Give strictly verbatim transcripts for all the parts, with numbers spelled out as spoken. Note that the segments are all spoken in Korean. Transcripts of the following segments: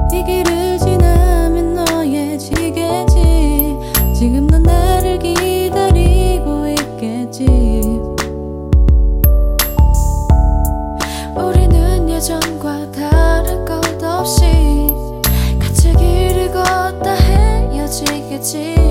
이 길을 지나면 너예지겠지. 지금 넌 나를 기다리고 있겠지. 우리는 예전과 다를 것 없이 같이 길을 걷다 헤어지겠지.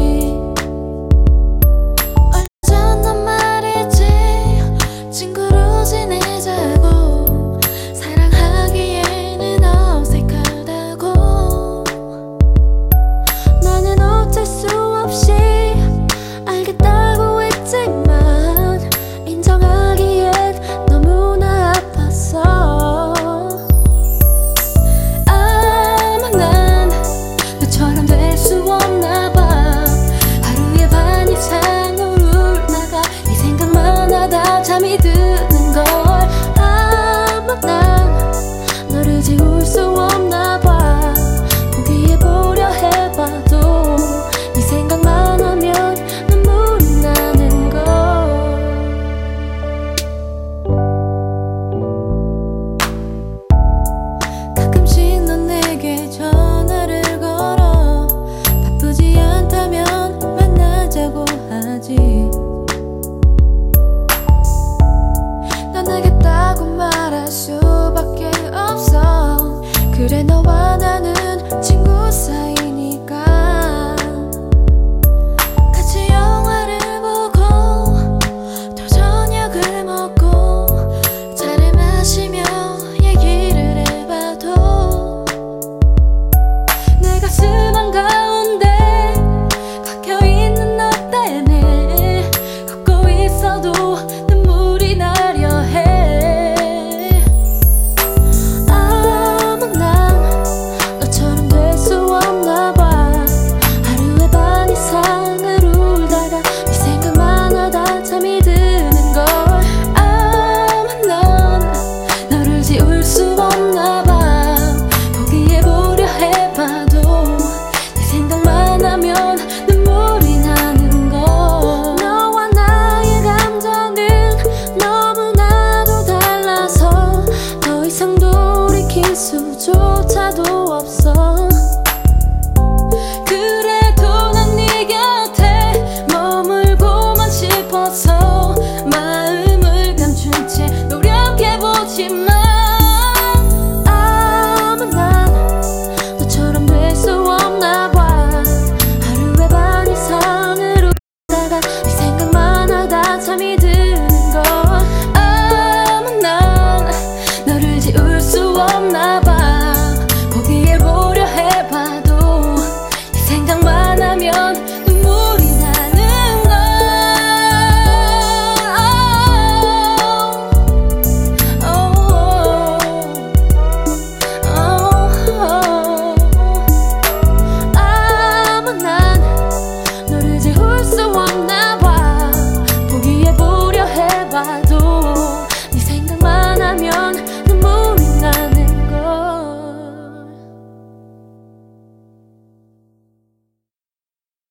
잠이 드는 걸. 아마 난 너를 지울 수 없나 봐. 포기해보려 해봐도 네 생각만 하면 눈물이 나는 걸. 가끔씩 넌 내게 전화를 걸어. 바쁘지 않다면 만나자고 하지. 떠나겠다고 말할 수밖에 없어. 그래 너와 나는 친구 사이니까. 같이 영화를 보고 또 저녁을 먹고 차를 마시며 얘기를 해봐도 내 가슴 한가운데 박혀있는 너 때문에 걷고 있어도 눈물이 나려 해. 아마 난 너처럼 될 수 없나 봐. 하루에 반 이상을 울다가 네 생각만 하다 잠이 드는 걸. 아마 넌 너를 지울 수 없나 봐. 포기해보려 해봐도 네 생각만 하면 눈물이 나는 걸. 너와 나의 감정은 너무나도 달라서 더 이상 돌이킬 수조차도 없어.